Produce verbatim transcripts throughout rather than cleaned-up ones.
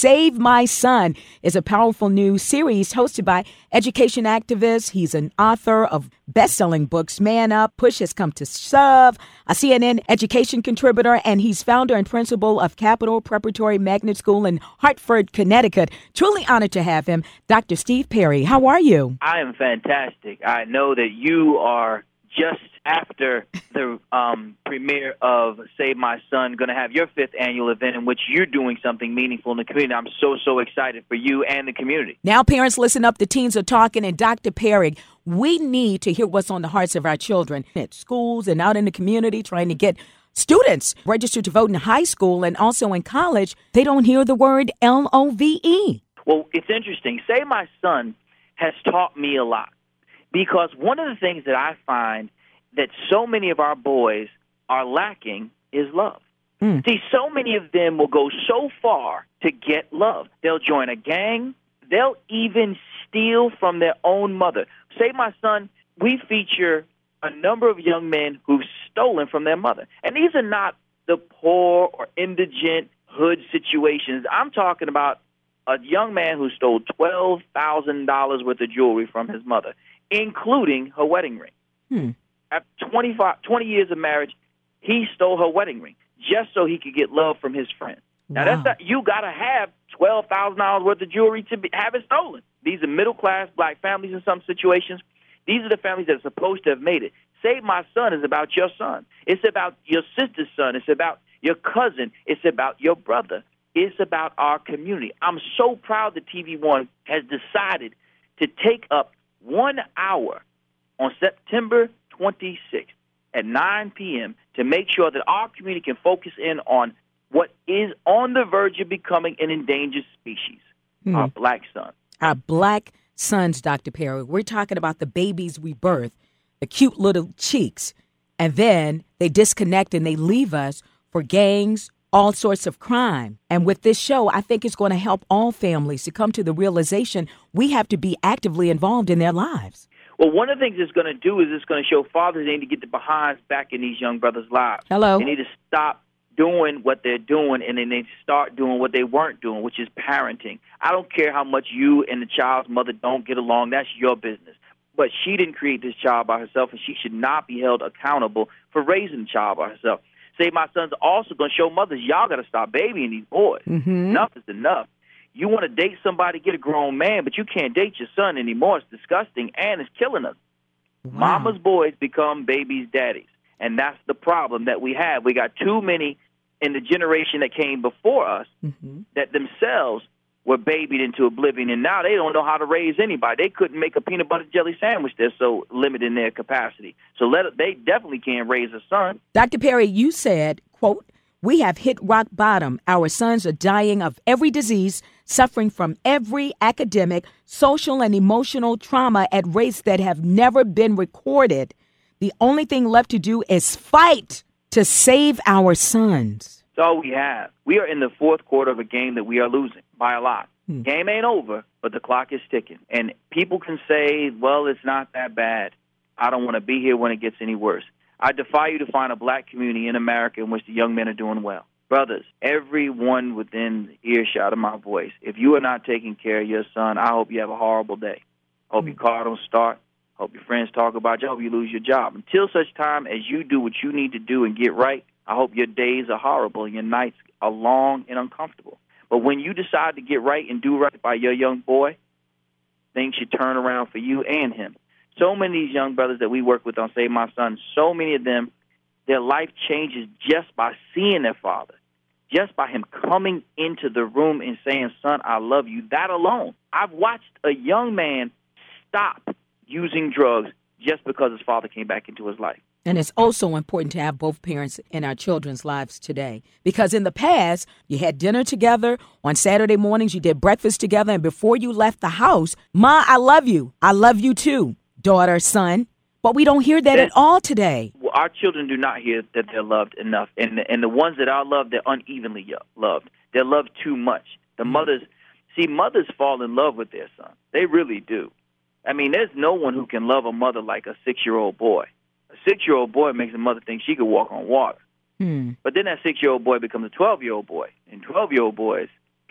Save My Son is a powerful new series hosted by education activists. He's an author of best-selling books, Man Up, Push Has Come to Shove, a C N N education contributor, and he's founder and principal of Capital Preparatory Magnet School in Hartford, Connecticut. Truly honored to have him. Doctor Steve Perry, how are you? I am fantastic. I know that you are just after the um, premiere of Save My Son, going to have your fifth annual event in which you're doing something meaningful in the community. I'm so, so excited for you and the community. Now, parents, listen up. The teens are talking, and Doctor Perry, we need to hear what's on the hearts of our children at schools and out in the community, trying to get students registered to vote in high school and also in college. They don't hear the word L O V E. Well, it's interesting. Save My Son has taught me a lot, because one of the things that I find that so many of our boys are lacking is love. Mm. See, so many of them will go so far to get love. They'll join a gang. They'll even steal from their own mother. Save My Son, we feature a number of young men who've stolen from their mother. And these are not the poor or indigent hood situations. I'm talking about a young man who stole twelve thousand dollars worth of jewelry from his mother, including her wedding ring. Hmm. After twenty-five, twenty years of marriage, he stole her wedding ring just so he could get love from his friends. Wow. Now, that's not, you got to have twelve thousand dollars worth of jewelry to be, have it stolen. These are middle-class black families in some situations. These are the families that are supposed to have made it. Save My Son is about your son. It's about your sister's son. It's about your cousin. It's about your brother. It's about our community. I'm so proud that T V One has decided to take up one hour on September twenty-sixth at nine p.m. to make sure that our community can focus in on what is on the verge of becoming an endangered species, hmm. our black sons. Our black sons, Doctor Perry. We're talking about the babies we birth, the cute little cheeks, and then they disconnect and they leave us for gangs, all sorts of crime. And with this show, I think it's going to help all families to come to the realization we have to be actively involved in their lives. Well, one of the things it's going to do is it's going to show fathers they need to get the behinds back in these young brothers' lives. Hello. They need to stop doing what they're doing, and then they start doing what they weren't doing, which is parenting. I don't care how much you and the child's mother don't get along. That's your business. But she didn't create this child by herself, and she should not be held accountable for raising the child by herself. Save My Son's also going to show mothers, y'all got to stop babying these boys. Mm-hmm. Enough is enough. You want to date somebody, get a grown man, but you can't date your son anymore. It's disgusting, and it's killing us. Wow. Mama's boys become babies' daddies, and that's the problem that we have. We got too many in the generation that came before us mm-hmm. that themselves were babied into oblivion, and now they don't know how to raise anybody. They couldn't make a peanut butter jelly sandwich. They're so limited in their capacity. So let it, they definitely can't raise a son. Doctor Perry, you said, quote, "We have hit rock bottom. Our sons are dying of every disease, suffering from every academic, social, and emotional trauma at rates that have never been recorded. The only thing left to do is fight to save our sons." That's all we have. We are in the fourth quarter of a game that we are losing by a lot. Hmm. Game ain't over, but the clock is ticking. And people can say, well, it's not that bad. I don't want to be here when it gets any worse. I defy you to find a black community in America in which the young men are doing well. Brothers, everyone within earshot of my voice, if you are not taking care of your son, I hope you have a horrible day. I hope your car don't start. I hope your friends talk about you. I hope you lose your job. Until such time as you do what you need to do and get right, I hope your days are horrible and your nights are long and uncomfortable. But when you decide to get right and do right by your young boy, things should turn around for you and him. So many of these young brothers that we work with on Save My Son, so many of them, their life changes just by seeing their father, just by him coming into the room and saying, "Son, I love you." That alone. I've watched a young man stop using drugs just because his father came back into his life. And it's also important to have both parents in our children's lives today. Because in the past, you had dinner together. On Saturday mornings, you did breakfast together. And before you left the house, "Ma, I love you. I love you too, daughter, son." But we don't hear that, that at all today. Well, our children do not hear that they're loved enough. And the, and the ones that are loved, they're unevenly loved. They're loved too much. The mothers, see, mothers fall in love with their son. They really do. I mean, there's no one who can love a mother like a six-year-old boy. A six-year-old boy makes a mother think she could walk on water. Hmm. But then that six-year-old boy becomes a twelve-year-old boy. And twelve-year-old boys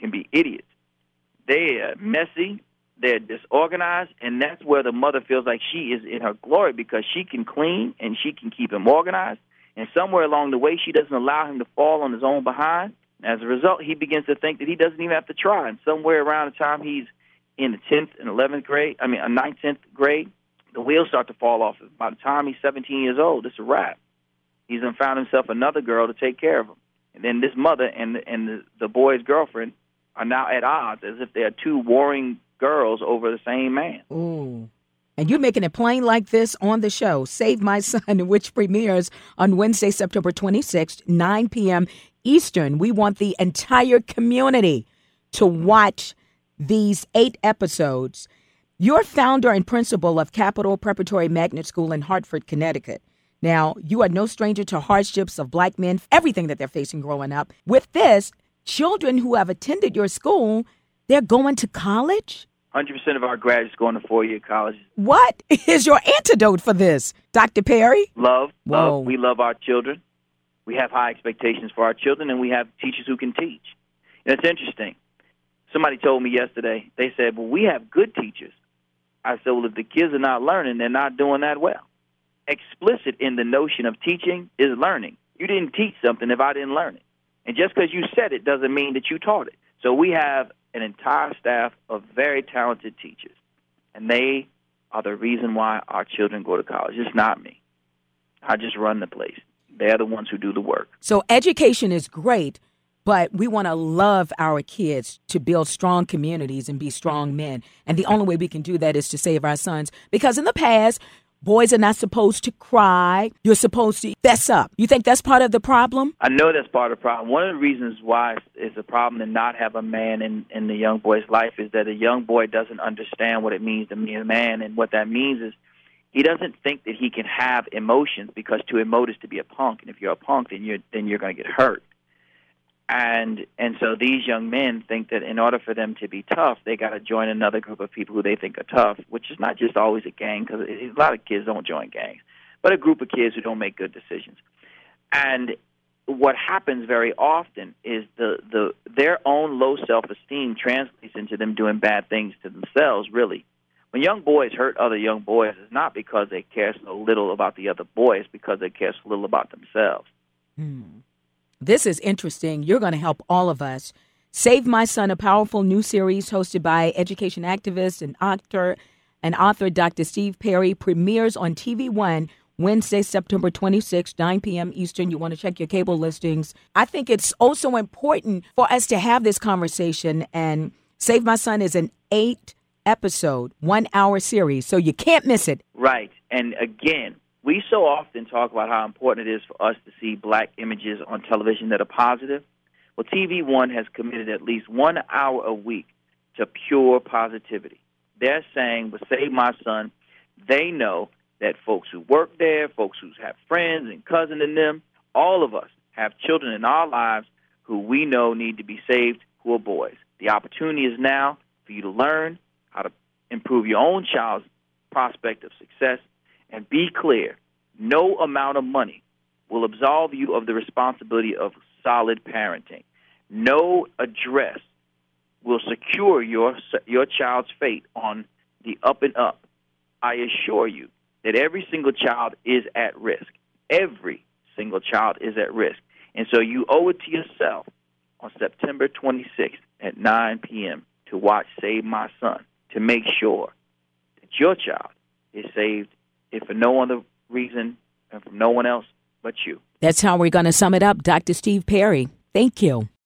can be idiots. They are messy, they're disorganized, and that's where the mother feels like she is in her glory because she can clean and she can keep him organized. And somewhere along the way, she doesn't allow him to fall on his own behind. As a result, he begins to think that he doesn't even have to try. And somewhere around the time he's in the tenth and eleventh grade, I mean, a ninth, tenth grade, the wheels start to fall off. By the time he's seventeen years old, it's a wrap. He's then found himself another girl to take care of him. And then this mother and the, and the, the boy's girlfriend are now at odds, as if they are two warring girls over the same man. Ooh. And you're making it plain like this on the show, Save My Son, which premieres on Wednesday, September twenty-sixth, nine p.m. Eastern. We want the entire community to watch these eight episodes. You're founder and principal of Capital Preparatory Magnet School in Hartford, Connecticut. Now, you are no stranger to hardships of black men, everything that they're facing growing up. With this, children who have attended your school, they're going to college? one hundred percent of our graduates go into four-year colleges. What is your antidote for this, Doctor Perry? Love. Whoa. Love. We love our children. We have high expectations for our children, and we have teachers who can teach. And it's interesting. Somebody told me yesterday, they said, well, we have good teachers. I said, well, if the kids are not learning, they're not doing that well. Explicit in the notion of teaching is learning. You didn't teach something if I didn't learn it. And just because you said it doesn't mean that you taught it. So we have an entire staff of very talented teachers, and they are the reason why our children go to college. It's not me. I just run the place. They're the ones who do the work. So education is great, but we want to love our kids to build strong communities and be strong men. And the only way we can do that is to save our sons. Because in the past, boys are not supposed to cry. You're supposed to fess up. You think that's part of the problem? I know that's part of the problem. One of the reasons why it's a problem to not have a man in, in the young boy's life is that a young boy doesn't understand what it means to be a man. And what that means is he doesn't think that he can have emotions because to emote is to be a punk. And if you're a punk, then you're, then you're going to get hurt. And and so these young men think that in order for them to be tough, they got to join another group of people who they think are tough, which is not just always a gang, because a lot of kids don't join gangs, but a group of kids who don't make good decisions. And what happens very often is the, the their own low self-esteem translates into them doing bad things to themselves, really. When young boys hurt other young boys, it's not because they care so little about the other boys, it's because they care so little about themselves. Hmm. This is interesting. You're going to help all of us. Save My Son, a powerful new series hosted by education activist and actor and author Doctor Steve Perry, premieres on T V One Wednesday, September twenty-sixth, nine p.m. Eastern. You want to check your cable listings. I think it's also important for us to have this conversation. And Save My Son is an eight-episode, one-hour series, so you can't miss it. Right. And again, we so often talk about how important it is for us to see black images on television that are positive. Well, T V One has committed at least one hour a week to pure positivity. They're saying, with Save My Son, they know that folks who work there, folks who have friends and cousins in them, all of us have children in our lives who we know need to be saved, who are boys. The opportunity is now for you to learn how to improve your own child's prospect of success. And be clear, no amount of money will absolve you of the responsibility of solid parenting. No address will secure your your child's fate on the up and up. I assure you that every single child is at risk. Every single child is at risk. And so you owe it to yourself on September twenty-sixth at nine p.m. to watch Save My Son, to make sure that your child is saved, if for no other reason and from no one else but you. That's how we're going to sum it up. Doctor Steve Perry, thank you.